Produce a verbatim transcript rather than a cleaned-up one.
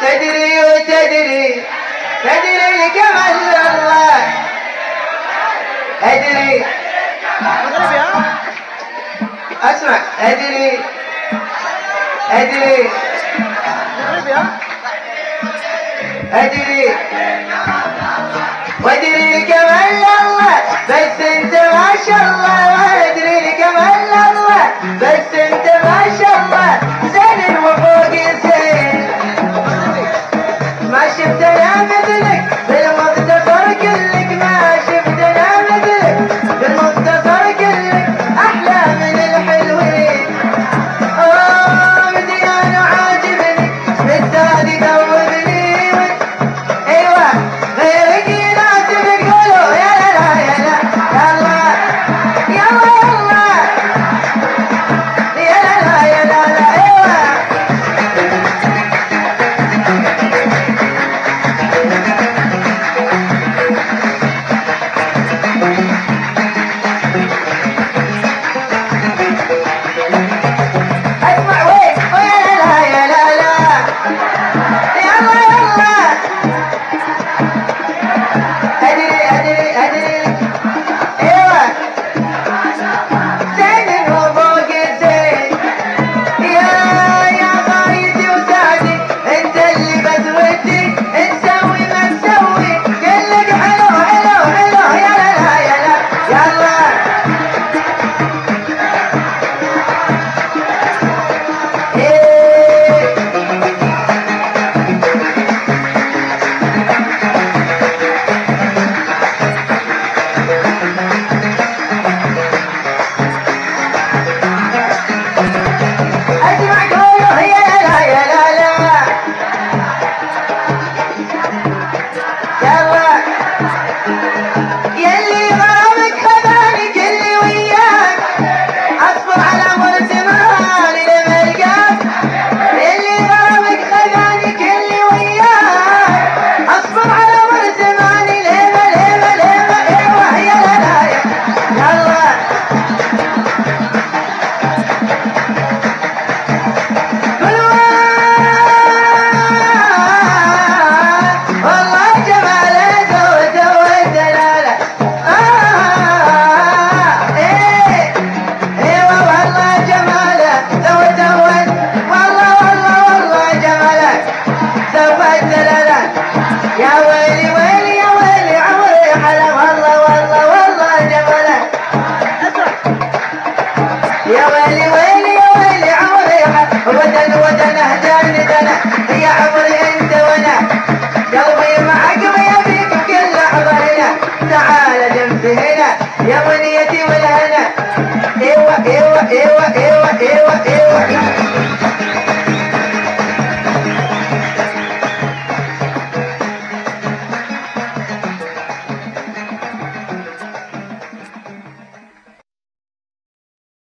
تدري وتدري تدري الكمال الله أدري أسمع أدري أدري أدري وأدري الكمال الله بس أنت ما شاء الله وأدري الكمال الله بس أنت ما شاء الله زين وفوق زين ما شفت أنا مثلك بالمختصر كلك ما شفت أنا مثلك بالمختصر كلك أحلى من الحلوين أوه مزيان وعاجبني بالزاد قومني أيوة غيرك يناسبك قولوا يا لا يا لا يلا يلا يلا يا لا يا لا لا أيوة اسمع وين ويا لا يا لا لا يلا يلا ادري ادري ادري ايوه زين وفوق زين يا يا غايتي وسعدي انت اللي بس ودي نسوي ما نسوي كلك حلو حلو حلو يا لا لا يا لا يلا إيه. اسمع قولوا يا لا يا لا لا يلا يلي غرامك خذاني اللي وياك اصبر على مر زماني لما القاك اللي غرامك خذاني اللي وياك اصبر على مر زماني لما لما لما ايوه يا لا لا يلا كل والله جماله زود زود دلاله آه إيه إيوه والله جماله زود زود والله والله والله جماله زود دلاله يا ويلي ويلي يا ويلي عمري حلم والله والله والله جماله يا ويلي ويلي يا ويلي عمري حلم ودن ودن